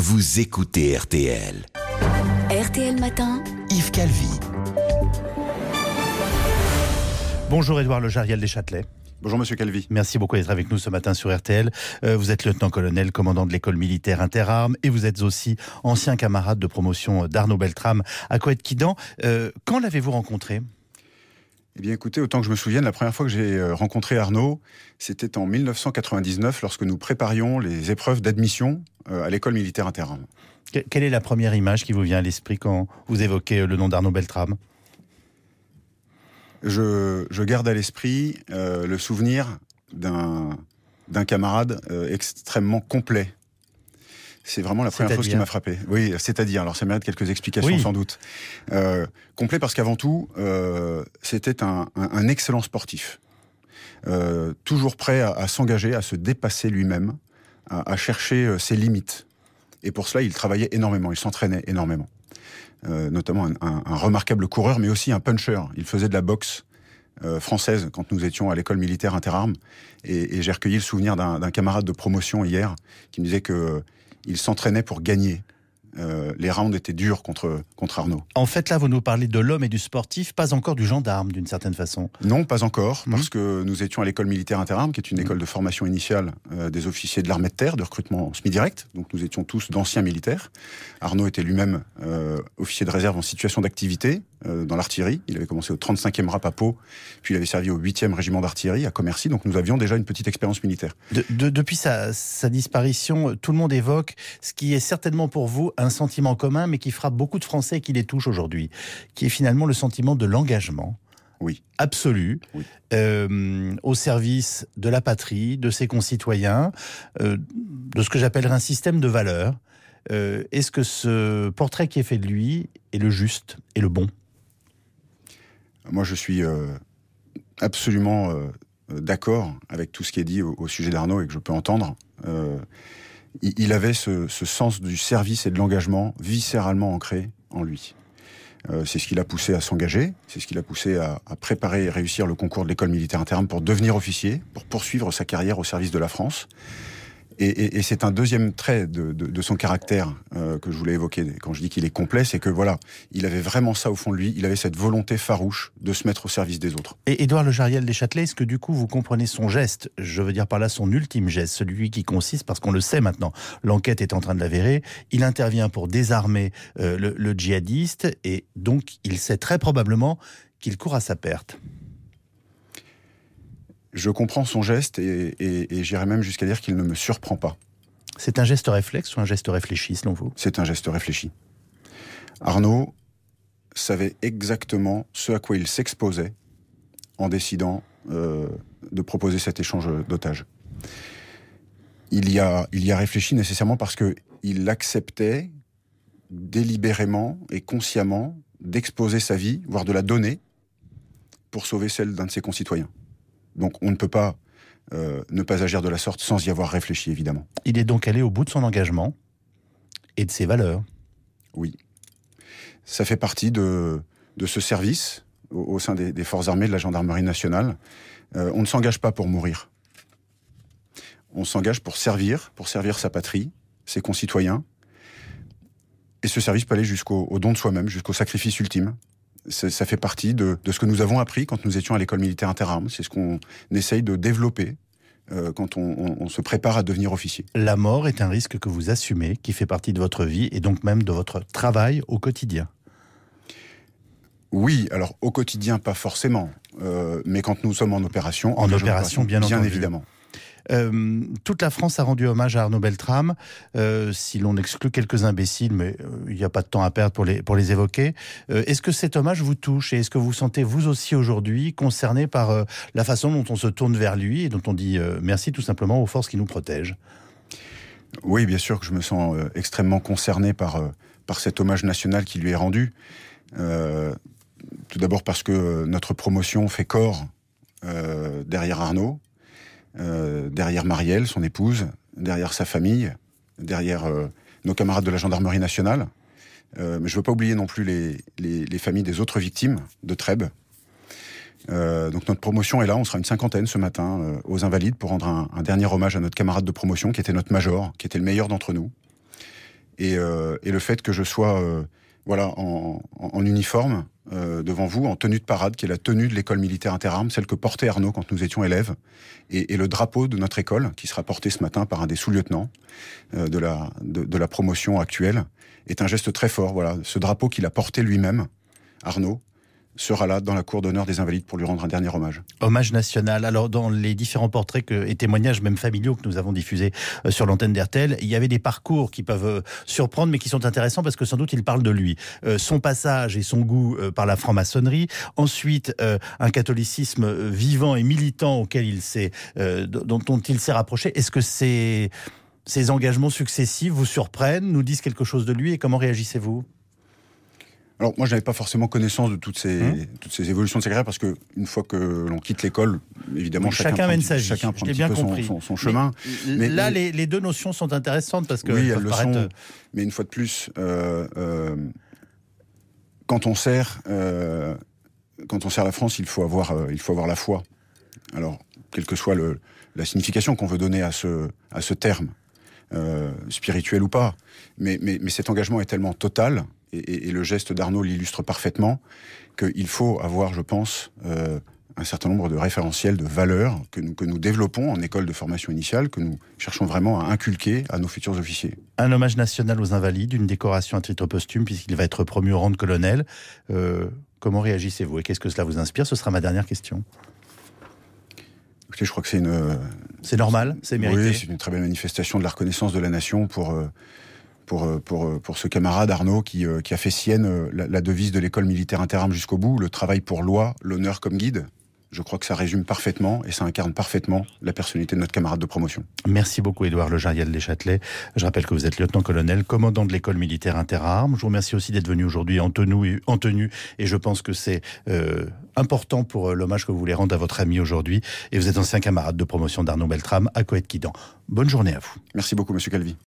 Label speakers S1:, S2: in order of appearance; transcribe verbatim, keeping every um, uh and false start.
S1: vous écoutez R T L.
S2: R T L Matin,
S1: Yves Calvi.
S3: Bonjour Édouard Lejariel des Châtelets.
S4: Bonjour Monsieur Calvi.
S3: Merci beaucoup d'être avec nous ce matin sur R T L. Euh, vous êtes lieutenant-colonel, commandant de l'école militaire interarmes et vous êtes aussi ancien camarade de promotion d'Arnaud Beltrame à Coët-Quidam. Euh, quand l'avez-vous rencontré ?
S4: Eh bien écoutez, autant que je me souvienne, la première fois que j'ai rencontré Arnaud, c'était en mille neuf cent quatre-vingt-dix-neuf lorsque nous préparions les épreuves d'admission à l'école militaire interarmes.
S3: Quelle est la première image qui vous vient à l'esprit quand vous évoquez le nom d'Arnaud Beltrame ?
S4: Je, je garde à l'esprit euh, le souvenir d'un, d'un camarade euh, extrêmement complet. C'est vraiment la première chose qui m'a frappé. Oui, c'est-à-dire, alors ça mérite quelques explications oui. sans doute. Euh, complet parce qu'avant tout, euh, c'était un, un, un excellent sportif. Euh, toujours prêt à, à s'engager, à se dépasser lui-même, à, à chercher ses limites. Et pour cela, il travaillait énormément, il s'entraînait énormément. Euh, notamment un, un, un remarquable coureur, mais aussi un puncher. Il faisait de la boxe euh, française quand nous étions à l'école militaire interarmes. Et, et j'ai recueilli le souvenir d'un, d'un camarade de promotion hier qui me disait que il s'entraînait pour gagner. Euh, les rounds étaient durs contre, contre Arnaud.
S3: En fait, là, vous nous parlez de l'homme et du sportif, pas encore du gendarme, d'une certaine façon.
S4: Non, pas encore, mmh. parce que nous étions à l'école militaire interarmes, qui est une mmh. école de formation initiale euh, des officiers de l'armée de terre, de recrutement en semi-direct. Donc nous étions tous d'anciens militaires. Arnaud était lui-même euh, officier de réserve en situation d'activité euh, dans l'artillerie. Il avait commencé au trente-cinquième R A P à Pau, puis il avait servi au huitième régiment d'artillerie à Commercy. Donc nous avions déjà une petite expérience militaire.
S3: De, de, depuis sa, sa disparition, tout le monde évoque ce qui est certainement pour vous un sentiment commun, mais qui frappe beaucoup de Français et qui les touche aujourd'hui, qui est finalement le sentiment de l'engagement
S4: oui.
S3: absolu
S4: oui.
S3: Euh, au service de la patrie, de ses concitoyens, euh, de ce que j'appellerais un système de valeurs. Euh, est-ce que ce portrait qui est fait de lui est le juste et le bon ?
S4: Moi, je suis euh, absolument euh, d'accord avec tout ce qui est dit au, au sujet d'Arnaud et que je peux entendre. Euh, Il avait ce, ce sens du service et de l'engagement viscéralement ancré en lui. Euh, c'est ce qui l'a poussé à s'engager, c'est ce qui l'a poussé à, à préparer et réussir le concours de l'école militaire interarmes pour devenir officier, pour poursuivre sa carrière au service de la France. Et, et, et c'est un deuxième trait de, de, de son caractère euh, que je voulais évoquer quand je dis qu'il est complet, c'est que voilà, il avait vraiment ça au fond de lui, il avait cette volonté farouche de se mettre au service des autres.
S3: Et Édouard Lejariel des Châtelets, est-ce que du coup vous comprenez son geste, je veux dire par là son ultime geste, celui qui consiste, parce qu'on le sait maintenant, l'enquête est en train de l'avérer, il intervient pour désarmer euh, le, le djihadiste et donc il sait très probablement qu'il court à sa perte.
S4: Je comprends son geste et, et, et j'irais même jusqu'à dire qu'il ne me surprend pas.
S3: C'est un geste réflexe ou un geste réfléchi selon vous ?
S4: C'est un geste réfléchi. Arnaud savait exactement ce à quoi il s'exposait en décidant euh, de proposer cet échange d'otages. Il y a, il y a réfléchi nécessairement parce qu'il acceptait délibérément et consciemment d'exposer sa vie, voire de la donner, pour sauver celle d'un de ses concitoyens. Donc on ne peut pas euh, ne pas agir de la sorte sans y avoir réfléchi, évidemment.
S3: Il est donc allé au bout de son engagement et de ses valeurs.
S4: Oui. Ça fait partie de, de ce service au, au sein des, des forces armées de la gendarmerie nationale. Euh, on ne s'engage pas pour mourir. On s'engage pour servir, pour servir sa patrie, ses concitoyens. Et ce service peut aller jusqu'au au don de soi-même, jusqu'au sacrifice ultime. Ça, ça fait partie de, de ce que nous avons appris quand nous étions à l'école militaire interarmes. C'est ce qu'on essaye de développer euh, quand on, on, on se prépare à devenir officier.
S3: La mort est un risque que vous assumez, qui fait partie de votre vie et donc même de votre travail au quotidien.
S4: Oui, alors au quotidien pas forcément, euh, mais quand nous sommes en opération,
S3: en, en opération bien,
S4: bien
S3: entendu.
S4: évidemment.
S3: Euh, toute la France a rendu hommage à Arnaud Beltrame, euh, si l'on exclut quelques imbéciles, mais il euh, n'y a pas de temps à perdre pour les, pour les évoquer. Euh, est-ce que cet hommage vous touche et est-ce que vous sentez vous aussi aujourd'hui concerné par euh, la façon dont on se tourne vers lui et dont on dit euh, merci tout simplement aux forces qui nous protègent ?
S4: Oui, bien sûr que je me sens euh, extrêmement concerné par, euh, par cet hommage national qui lui est rendu. Euh, tout d'abord parce que notre promotion fait corps euh, derrière Arnaud. Euh, derrière Marielle, son épouse, derrière sa famille, derrière euh, nos camarades de la gendarmerie nationale. Euh, mais je ne veux pas oublier non plus les, les, les familles des autres victimes de Trèbes. Euh, donc notre promotion est là, on sera une cinquantaine ce matin euh, aux Invalides pour rendre un, un dernier hommage à notre camarade de promotion qui était notre major, qui était le meilleur d'entre nous. Et, euh, et le fait que je sois euh, voilà, en, en, en uniforme euh, devant vous, en tenue de parade, qui est la tenue de l'école militaire interarmes, celle que portait Arnaud quand nous étions élèves, et, et le drapeau de notre école, qui sera porté ce matin par un des sous-lieutenants euh, de, la, de, de la promotion actuelle, est un geste très fort. Voilà. Ce drapeau qu'il a porté lui-même, Arnaud, sera là dans la cour d'honneur des Invalides pour lui rendre un dernier hommage.
S3: Hommage national. Alors, dans les différents portraits que, et témoignages, même familiaux, que nous avons diffusés euh, sur l'antenne d'R T L, il y avait des parcours qui peuvent euh, surprendre, mais qui sont intéressants parce que sans doute il parle de lui. Euh, son passage et son goût euh, par la franc-maçonnerie. Ensuite, euh, un catholicisme vivant et militant auquel il s'est, euh, dont, dont il s'est rapproché. Est-ce que ces, ces engagements successifs vous surprennent, nous disent quelque chose de lui, et comment réagissez-vous ?
S4: Alors moi, je n'avais pas forcément connaissance de toutes ces, mmh. toutes ces évolutions de sa carrière, parce que une fois que l'on quitte l'école, évidemment,
S3: oui,
S4: chacun,
S3: chacun
S4: prend,
S3: mène
S4: petit,
S3: sa vie.
S4: chacun prend un petit
S3: bien
S4: peu son,
S3: compris.
S4: son, son chemin.
S3: Mais,
S4: mais,
S3: là,
S4: mais,
S3: les, les deux notions sont intéressantes parce que
S4: oui, elles le
S3: paraître...
S4: sont. Mais une fois de plus, euh, euh, quand on sert, euh, quand on sert la France, il faut avoir, euh, il faut avoir la foi. Alors, quelle que soit le, la signification qu'on veut donner à ce, à ce terme, euh, spirituel ou pas, mais, mais, mais cet engagement est tellement total. Et, et le geste d'Arnaud l'illustre parfaitement, qu'il faut avoir, je pense, euh, un certain nombre de référentiels, de valeurs que nous, que nous développons en école de formation initiale, que nous cherchons vraiment à inculquer à nos futurs officiers.
S3: Un hommage national aux Invalides, une décoration à titre posthume, puisqu'il va être promu au rang de colonel. Euh, comment réagissez-vous et qu'est-ce que cela vous inspire ? Ce sera ma dernière question.
S4: Écoutez, je crois que c'est une...
S3: C'est normal, c'est mérité.
S4: Oui, c'est une très belle manifestation de la reconnaissance de la nation pour... Euh, Pour, pour, pour ce camarade Arnaud qui, qui a fait sienne la, la devise de l'école militaire interarmes jusqu'au bout, le travail pour loi, l'honneur comme guide. Je crois que ça résume parfaitement et ça incarne parfaitement la personnalité de notre camarade de promotion. Merci beaucoup Édouard Legériel des Châtelets. Je rappelle que vous êtes lieutenant-colonel, commandant de l'école militaire interarmes. Je vous remercie aussi d'être venu aujourd'hui en tenue, en tenue et je pense que c'est euh, important pour l'hommage que vous voulez rendre à votre ami aujourd'hui. Et vous êtes ancien camarade de promotion d'Arnaud Beltrame à Coët-Quidan. Bonne journée à vous. Merci beaucoup Monsieur Calvi.